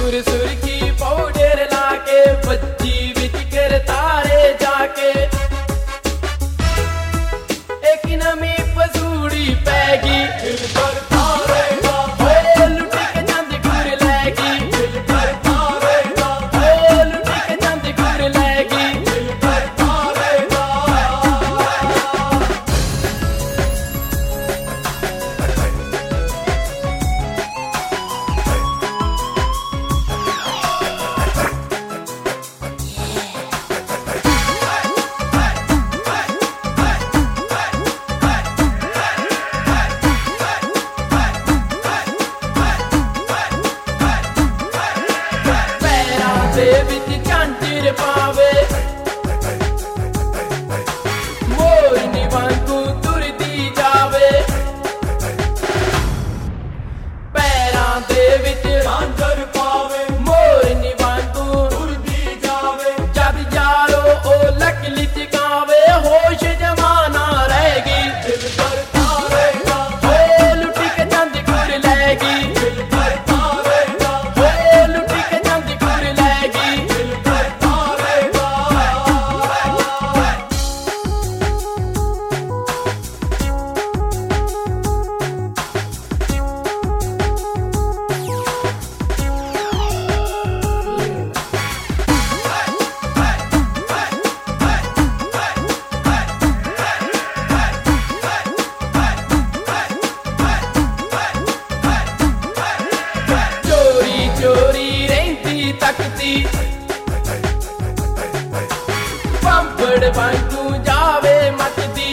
सुर सुरखी पाउडर लाके बच्ची विच कर तारे जाके एक नमी पसूड़ी पैगी दिल पर तारेगा होए लुट के चंद गुर लैगी दिल पर तारेगा होए लुट के चंद गुर लैगी दिल पर तारेगा दे विच झांझर पावे मोरनी वांगू तुरदी जावे पैरां दे विच झांझर पावे मोरनी वांगू तुरदी जावे जद यारो ओ लकली चगावे होश जमाना रहेगी दिल पर तारेगा होए लुट के चंद गुर लैगी दिल पर तारेगा होए लुट के चंद गुर लैगी दिल पर तारेगा चोरी चोरी रहिंदी तकदी पंपड़ वांगू जावे मचदी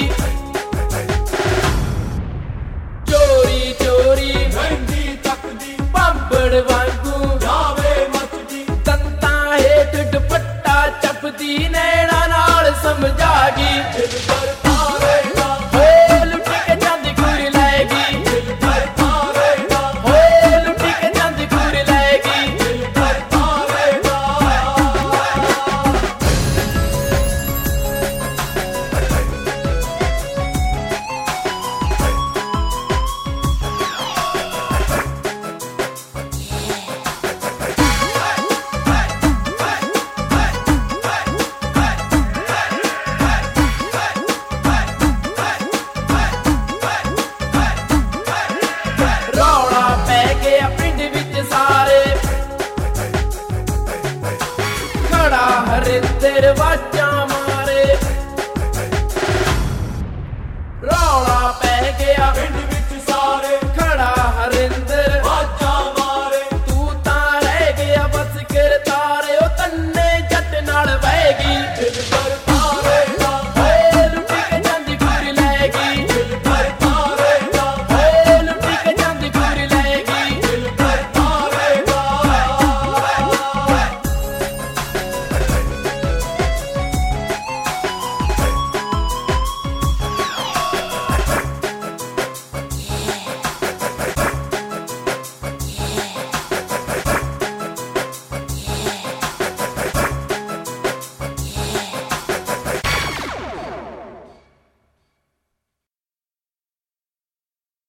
चोरी चोरी रहिंदी तकदी पंपड़ वांगू जावे मचदी दंता हेठ दुपट्टा चपदी नैना नाल समझागी दिल पर तारेगा होए लुट के चंद गुर लैगी दिल पर तारेगा होए लुट के चंद गुर लैगी दिल पर तारेगा रौला पै गया पिंड विच सारे खड़ा हरिंदर वाजां